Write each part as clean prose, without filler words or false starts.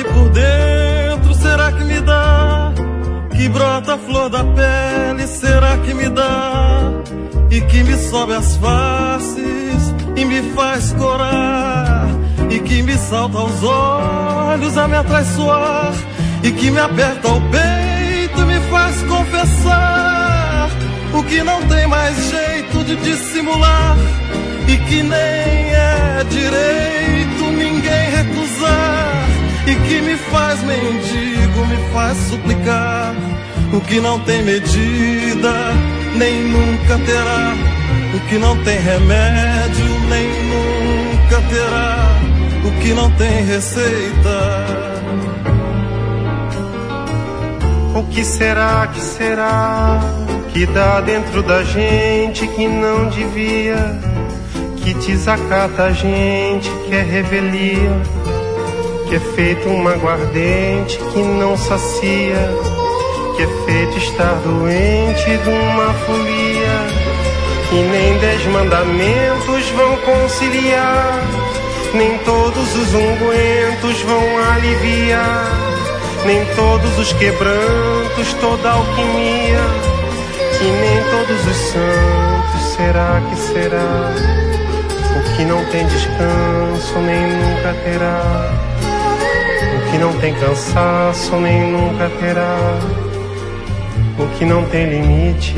que por dentro será que me dá? Que brota a flor da pele, será que me dá? E que me sobe as faces e me faz corar, e que me salta aos olhos a me atraiçoar, e que me aperta o peito e me faz confessar o que não tem mais jeito de dissimular, e que nem é direito ninguém recusar, e que me faz mendigo, me faz suplicar o que não tem medida, nem nunca terá, o que não tem remédio, nem nunca terá, o que não tem receita. O que será que dá dentro da gente que não devia, que desacata a gente, que é revelia, que é feito um aguardente que não sacia, que é feito estar doente de uma folia, que nem 10 mandamentos vão conciliar, nem todos os ungüentos vão aliviar, nem todos os quebrantos, toda alquimia, que nem todos os santos, será que será? O que não tem descanso nem nunca terá, o que não tem cansaço nem nunca terá, o que não tem limite.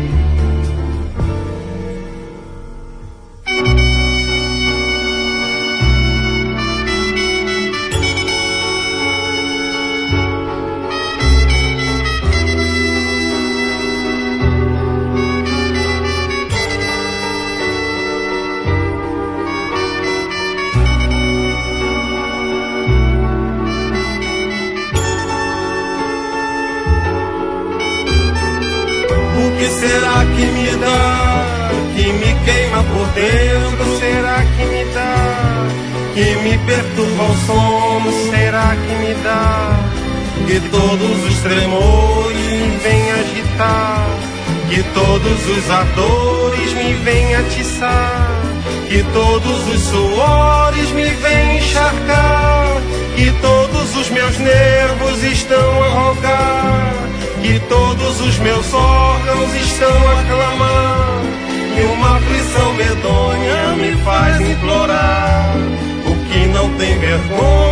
O que será que me dá, que me queima por dentro? Será que me dá, que me perturba o sono? será que me dá, que todos os tremores me vem agitar, que todos os ardores me vem atiçar, que todos os suores me vem encharcar, que todos os meus nervos estão a rogar, que todos os meus órgãos estão a clamar, e uma aflição medonha me faz implorar o que não tem vergonha.